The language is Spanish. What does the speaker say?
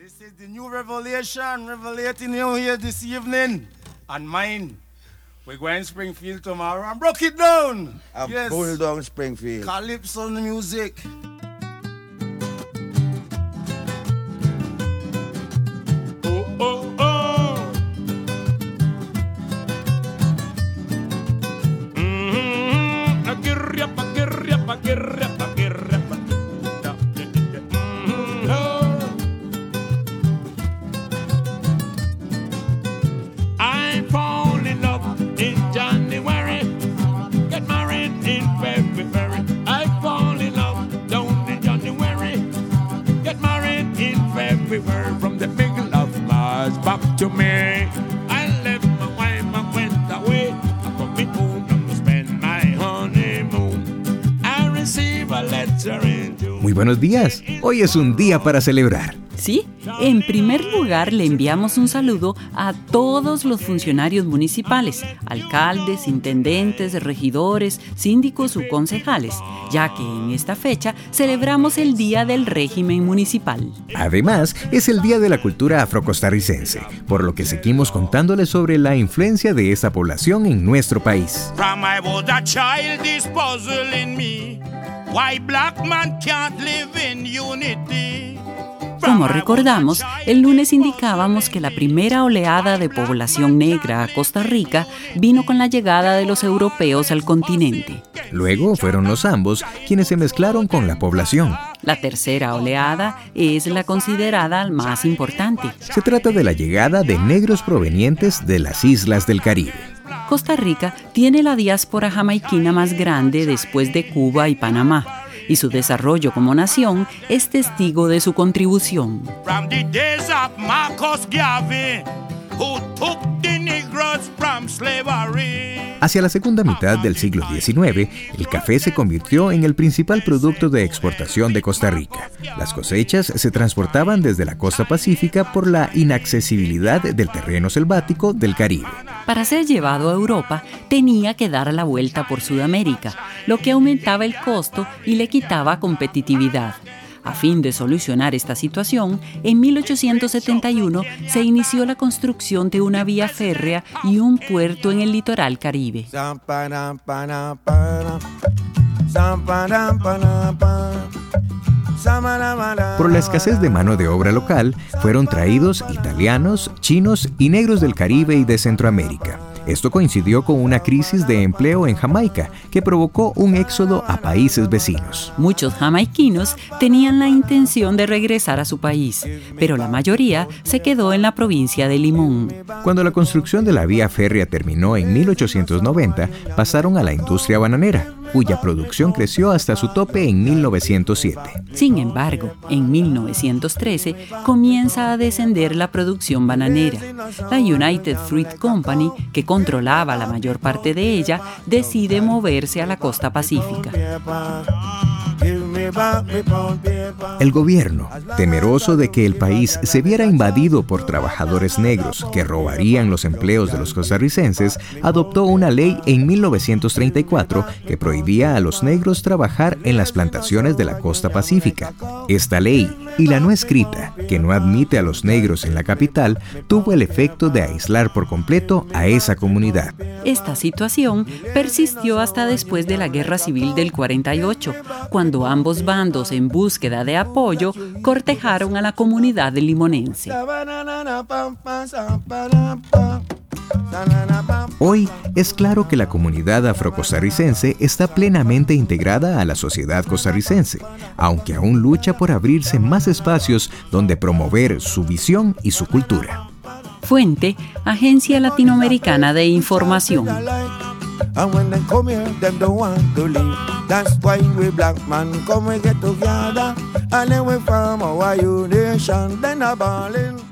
This is the new revelation, revelating you here this evening. And mine. We're going Springfield tomorrow and broke it down. Yes. Pull down Springfield. Calypso music. From the middle of Mars back to me. I left my wife and went away. I come home to spend my honeymoon. I receive a letter in June. Muy buenos días. Hoy es un día para celebrar. Sí, en primer lugar le enviamos un saludo a todos los funcionarios municipales, alcaldes, intendentes, regidores, síndicos u concejales, ya que en esta fecha celebramos el Día del Régimen Municipal. Además, es el Día de la Cultura Afrocostarricense, por lo que seguimos contándoles sobre la influencia de esta población en nuestro país. From I was a child, this puzzle in me. Why black man can't live in unity? Como recordamos, el lunes indicábamos que la primera oleada de población negra a Costa Rica vino con la llegada de los europeos al continente. Luego fueron los ambos quienes se mezclaron con la población. La tercera oleada es la considerada más importante. Se trata de la llegada de negros provenientes de las islas del Caribe. Costa Rica tiene la diáspora jamaiquina más grande después de Cuba y Panamá, y su desarrollo como nación es testigo de su contribución. Hacia la segunda mitad del siglo XIX, el café se convirtió en el principal producto de exportación de Costa Rica. Las cosechas se transportaban desde la costa pacífica por la inaccesibilidad del terreno selvático del Caribe. Para ser llevado a Europa, tenía que dar la vuelta por Sudamérica, lo que aumentaba el costo y le quitaba competitividad. A fin de solucionar esta situación, en 1871 se inició la construcción de una vía férrea y un puerto en el litoral caribe. Por la escasez de mano de obra local, fueron traídos italianos, chinos y negros del Caribe y de Centroamérica. Esto coincidió con una crisis de empleo en Jamaica que provocó un éxodo a países vecinos. Muchos jamaiquinos tenían la intención de regresar a su país, pero la mayoría se quedó en la provincia de Limón. Cuando la construcción de la vía férrea terminó en 1890, pasaron a la industria bananera, cuya producción creció hasta su tope en 1907. Sin embargo, en 1913 comienza a descender la producción bananera. La United Fruit Company, que controlaba la mayor parte de ella, decide moverse a la costa pacífica. El gobierno, temeroso de que el país se viera invadido por trabajadores negros que robarían los empleos de los costarricenses, adoptó una ley en 1934 que prohibía a los negros trabajar en las plantaciones de la costa pacífica. Esta ley, y la no escrita, que no admite a los negros en la capital, tuvo el efecto de aislar por completo a esa comunidad. Esta situación persistió hasta después de la Guerra Civil del 48, cuando ambos bandos, en búsqueda de apoyo, cortejaron a la comunidad limonense. Hoy es claro que la comunidad afrocostarricense está plenamente integrada a la sociedad costarricense, aunque aún lucha por abrirse más espacios donde promover su visión y su cultura. Fuente: Agencia Latinoamericana de Información. And when they come here, them don't want to leave. That's why we black man come we get together, and then we form our nation, then a ballin'.